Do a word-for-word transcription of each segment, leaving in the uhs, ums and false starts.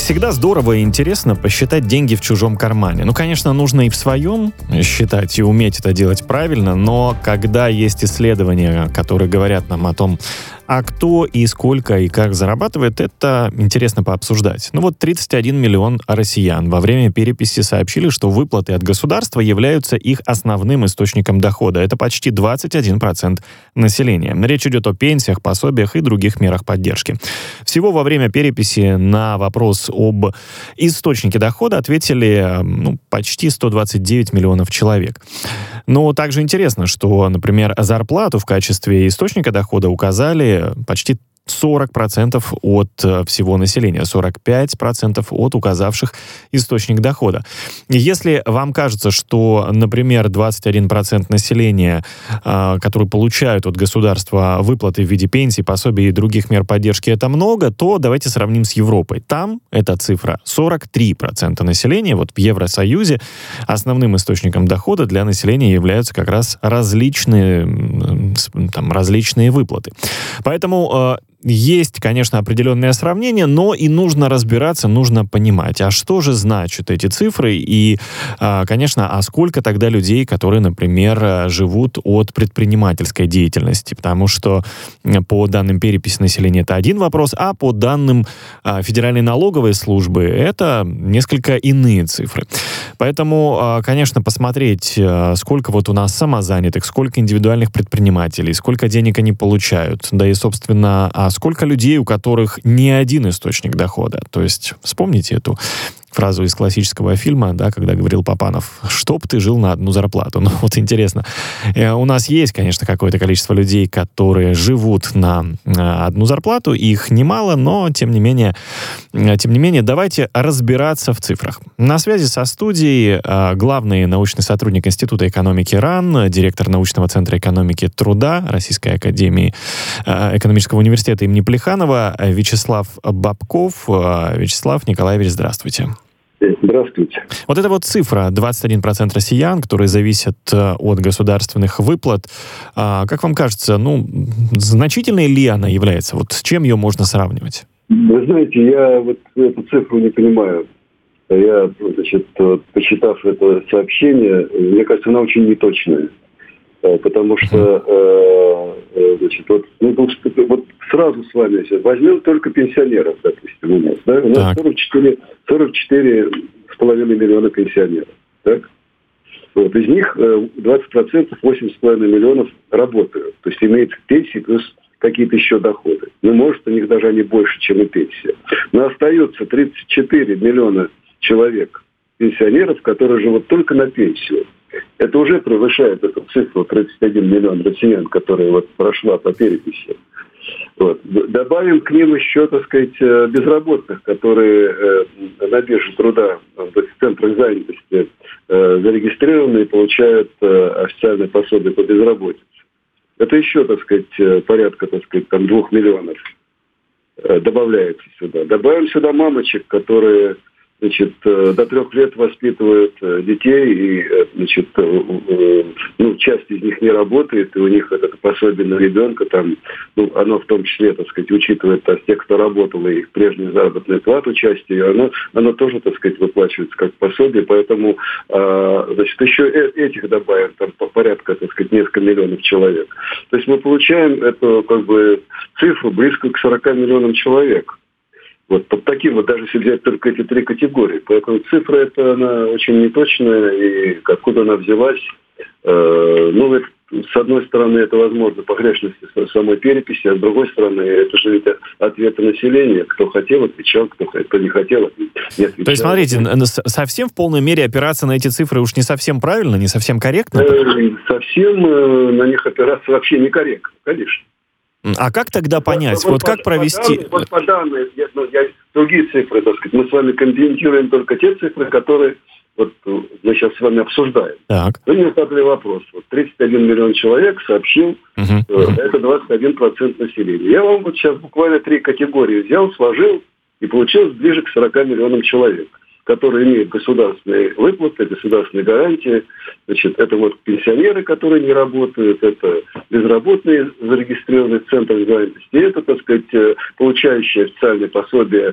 Всегда здорово и интересно посчитать деньги в чужом кармане. Ну, конечно, нужно и в своем считать, и уметь это делать правильно, но когда есть исследования, которые говорят нам о том, а кто и сколько и как зарабатывает, это интересно пообсуждать. Ну вот тридцать один миллион россиян во время переписи сообщили, что выплаты от государства являются их основным источником дохода. Это почти двадцать один процент населения. Речь идет о пенсиях, пособиях и других мерах поддержки. Всего во время переписи на вопрос об источнике дохода ответили ну, почти сто двадцать девять миллионов человек. Но также интересно, что, например, зарплату в качестве источника дохода указали почти сорок процентов от всего населения, сорок пять процентов от указавших источник дохода. Если вам кажется, что, например, двадцать один процент населения, которые получают от государства выплаты в виде пенсий, пособий и других мер поддержки, это много, то давайте сравним с Европой. Там эта цифра сорок три процента населения. Вот в Евросоюзе основным источником дохода для населения являются как раз различные, там, различные выплаты. Поэтому есть, конечно, определенное сравнение, но и нужно разбираться, нужно понимать, а что же значат эти цифры и, конечно, а сколько тогда людей, которые, например, живут от предпринимательской деятельности, потому что по данным переписи населения это один вопрос, а по данным Федеральной налоговой службы это несколько иные цифры. Поэтому, конечно, посмотреть, сколько вот у нас самозанятых, сколько индивидуальных предпринимателей, сколько денег они получают, да и, собственно, а сколько людей, у которых не один источник дохода. То есть вспомните эту фразу из классического фильма, да, когда говорил Папанов, чтоб ты жил на одну зарплату. Ну вот интересно, у нас есть, конечно, какое-то количество людей, которые живут на одну зарплату, их немало, но тем не менее, тем не менее, давайте разбираться в цифрах. На связи со студией главный научный сотрудник Института экономики РАН, директор научного центра экономики труда Российской академии экономического университета имени Плеханова Вячеслав Бабков. Вячеслав Николаевич, здравствуйте. Здравствуйте. Вот эта вот цифра, двадцать один процент россиян, которые зависят от государственных выплат, как вам кажется, ну, значительной ли она является? Вот с чем ее можно сравнивать? Вы знаете, я вот эту цифру не понимаю. Я, значит, почитав это сообщение, мне кажется, она очень неточная. Потому что, значит, вот, ну, вот сразу с вами возьмем только пенсионеров, допустим, у нас, да? У нас сорок четыре, сорок четыре с половиной миллиона пенсионеров, так? Вот, из них двадцать процентов, восемь с половиной миллионов работают, то есть имеют пенсии плюс какие-то еще доходы. Ну, может, у них даже они больше, чем и пенсия. Но остается тридцать четыре миллиона человек, пенсионеров, которые живут только на пенсию. Это уже превышает эту цифру тридцать один миллион россиян, которая вот прошла по переписи. Вот. Добавим к ним еще, так сказать, безработных, которые э, на бирже труда, в центрах занятости э, зарегистрированы и получают э, официальное пособие по безработице. Это еще, так сказать, порядка, так сказать, там двух миллионов э, добавляется сюда. Добавим сюда мамочек, которые, значит, до трех лет воспитывают детей, и, значит, ну, часть из них не работает, и у них это пособие на ребенка, там, ну, оно в том числе, так сказать, учитывает так, тех, кто работал, и их прежнюю заработную плату частью, оно, оно тоже, так сказать, выплачивается как пособие, поэтому, а, значит, еще этих добавим, там, по порядка, так сказать, несколько миллионов человек. То есть мы получаем эту, как бы, цифру близкую к сорока миллионам человек. Вот под таким вот, даже если взять только эти три категории. Поэтому цифра эта, она очень неточная, и откуда она взялась, э, ну, это, с одной стороны, это, возможно, погрешности самой переписи, а с другой стороны, это же ведь ответы населения. Кто хотел, отвечал, кто, кто не хотел, не отвечал. То есть, смотрите, совсем в полной мере опираться на эти цифры уж не совсем правильно, не совсем корректно? Э, совсем э, на них опираться вообще некорректно, конечно. А как тогда понять? Вот, вот как по, провести... По данным, вот по данным, я, ну, я, другие цифры, так сказать, мы с вами комментируем только те цифры, которые вот мы сейчас с вами обсуждаем. Так. Вы мне задали вопрос. Вот тридцать один миллион человек сообщил, uh-huh, uh-huh. это двадцать один процент населения. Я вам вот сейчас буквально три категории взял, сложил, и получилось ближе к сорока миллионам человек. которые имеют государственные выплаты, государственные гарантии. Значит, это вот пенсионеры, которые не работают, это безработные, зарегистрированные в центрах занятости, и это, так сказать, получающие официальные пособия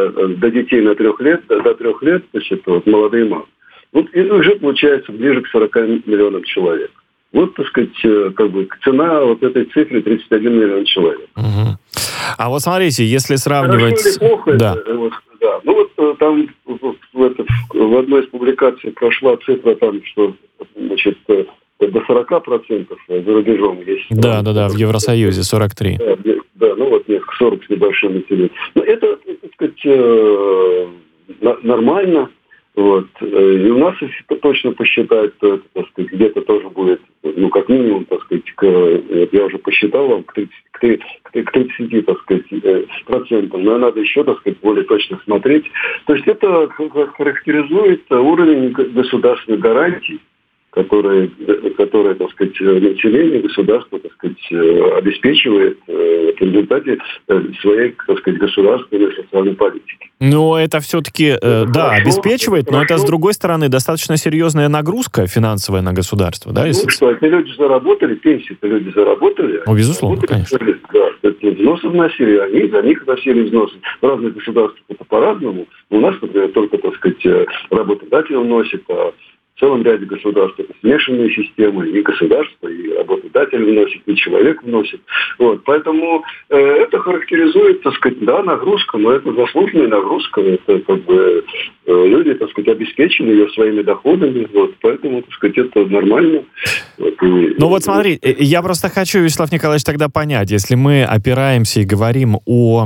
до детей на трех лет, до трех лет, значит, вот, молодые мамы. Вот и уже получается ближе к сорока миллионам человек. Вот, так сказать, как бы цена вот этой цифры тридцать один миллион человек. Угу. А вот смотрите, если сравнивать... Хорошо или плохо, да. это, вот, да. Ну вот там в, в, в одной из публикаций прошла цифра, там, что, значит, до сорока процентов за рубежом есть. Да, да, да, в Евросоюзе сорок три. Да, да, ну вот несколько, сорок с небольшим населением. Но это, так сказать, нормально. Вот. И у нас, если точно посчитать, то это, так сказать, где-то тоже будет, ну, как минимум, так сказать, к, я уже посчитал вам, к тридцати, к тридцати, так сказать, процентам, но надо еще, так сказать, более точно смотреть. То есть это характеризует уровень государственных гарантий, которые, которые, так сказать, население, государство, так сказать, обеспечивает в результате своей, так сказать, государственной социальной политики. Ну, это все-таки, э, да, обеспечивает, хорошо. Но это, с другой стороны, достаточно серьезная нагрузка финансовая на государство, да? Если... Ну что, эти люди заработали, пенсии-то люди заработали. Ну, безусловно, конечно. Да, эти взносы вносили, они за них вносили взносы. В разных государствах это по-разному. У нас, например, только, так сказать, работодатель вносит, а в целом ряде государств это смешанные системы, и государство, и работодатель вносит, и человек вносит. Вот. Поэтому э, это характеризует, так сказать, да, нагрузка, но это заслуженная нагрузка. Это как бы э, люди, так сказать, обеспечили ее своими доходами. Вот. Поэтому, так сказать, это нормально. Вот. И, ну вот смотри, я просто хочу, Вячеслав Николаевич, тогда понять, если мы опираемся и говорим о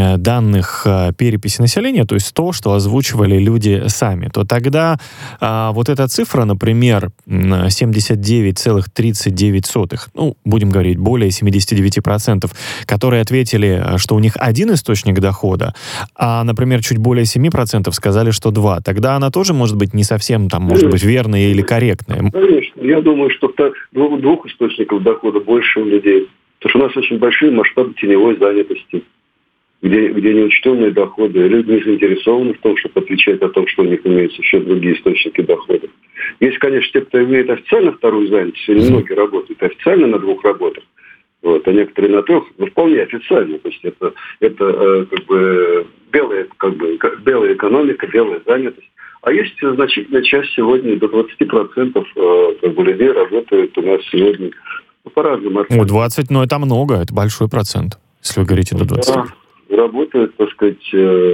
данных переписи населения, то есть то, что озвучивали люди сами, то тогда а, вот эта цифра, например, семьдесят девять целых тридцать девять сотых, ну, будем говорить, более семьдесят девять процентов, которые ответили, что у них один источник дохода, а, например, чуть более семь процентов сказали, что два. Тогда она тоже может быть не совсем, там, может быть, верная или корректная. Конечно. Я думаю, что двух, двух источников дохода больше у людей. Потому что у нас очень большие масштабы теневой занятости, где, где неучтенные доходы. Люди не заинтересованы в том, чтобы отвечать о том, что у них имеются еще другие источники дохода. Есть, конечно, те, кто имеет официально вторую занятость, или многие работают официально на двух работах, вот, а некоторые на трех, но вполне официально. То есть это, это э, как бы белая, как бы, белая экономика, белая занятость. А есть значительная часть сегодня, до двадцати процентов э, как бы, людей работают у нас сегодня ну, по-разному. Ну, двадцать, но это много, это большой процент, если вы говорите до двадцати. Да, работают, так сказать,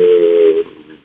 э,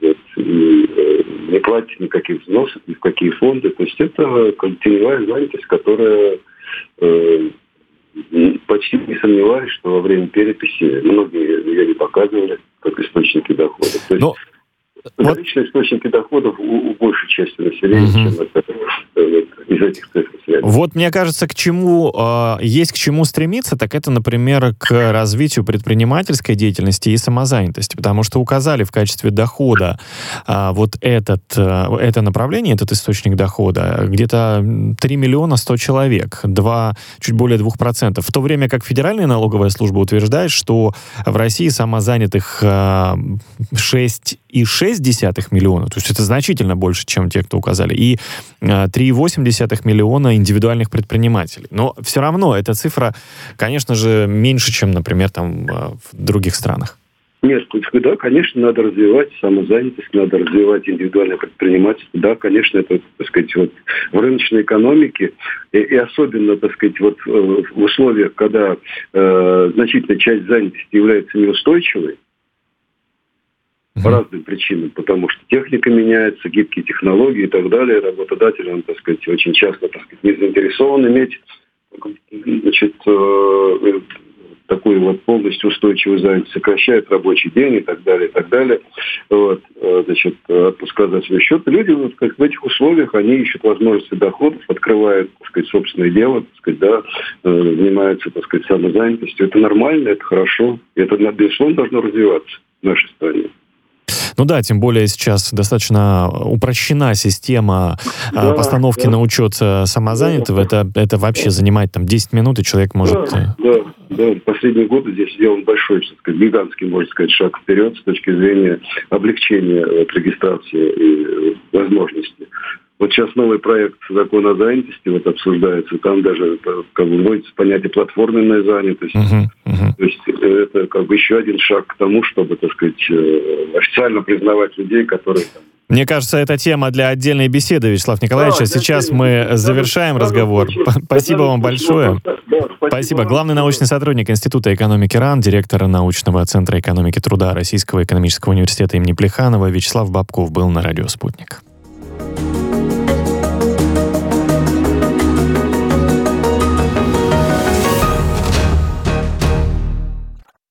не платят никаких взносов, ни в какие фонды. То есть это теневая занятость, которая э, почти не сомневаюсь, что во время переписи многие ее не показывали как источники дохода. То есть но... Наличные источники доходов у, у большей части населения, угу. чем это, это, из этих цифр. Вот мне кажется, к чему э, есть к чему стремиться, так это, например, к развитию предпринимательской деятельности и самозанятости, потому что указали в качестве дохода э, вот этот, э, это направление, этот источник дохода, где-то три миллиона сто человек, два, чуть более двух процентов, в то время как Федеральная налоговая служба утверждает, что в России самозанятых э, шесть и шесть десятых миллиона, то есть это значительно больше, чем те, кто указали, и э, три и восемь десятых миллиона индивидуальных предпринимателей. Но все равно эта цифра, конечно же, меньше, чем, например, там в других странах. Нет, да, конечно, надо развивать самозанятость, надо развивать индивидуальное предпринимательство. Да, конечно, это, так сказать, вот в рыночной экономике и, и особенно, так сказать, вот в условиях, когда э, значительная часть занятости является неустойчивой, по разным причинам, потому что техника меняется, гибкие технологии и так далее. Работодатель, он, так сказать, очень часто, так сказать, не заинтересован иметь, значит, э, такую вот полностью устойчивую занятость, сокращает рабочий день и так далее, и так далее. Вот, э, значит, отпуска за свой счет. Люди вот, как в этих условиях, они ищут возможности доходов, открывают, так сказать, собственное дело, так сказать, да, э, занимаются, так сказать, самозанятостью. Это нормально, это хорошо. И это, безусловно, должно развиваться в нашей стране. Ну да, тем более сейчас достаточно упрощена система да, постановки да. на учет самозанятого. Да. Это, это вообще занимает там десять минут, и человек может... Да, да, да. В последние годы здесь сделан большой, так сказать, гигантский, можно сказать, шаг вперед с точки зрения облегчения вот, регистрации и возможностей. Вот сейчас новый проект закона о занятости вот обсуждается, там даже как бы вводится понятие платформенная занятость. Uh-huh, uh-huh. То есть это как бы еще один шаг к тому, чтобы, так сказать, официально признавать людей, которые... Мне кажется, это тема для отдельной беседы, Вячеслав Николаевич. Да, сейчас мы завершаем да, разговор. Да, спасибо да, вам большое. Да, спасибо. спасибо. Главный научный сотрудник Института экономики РАН, директор научного центра экономики труда Российского экономического университета имени Плеханова Вячеслав Бобков был на радио «Спутник».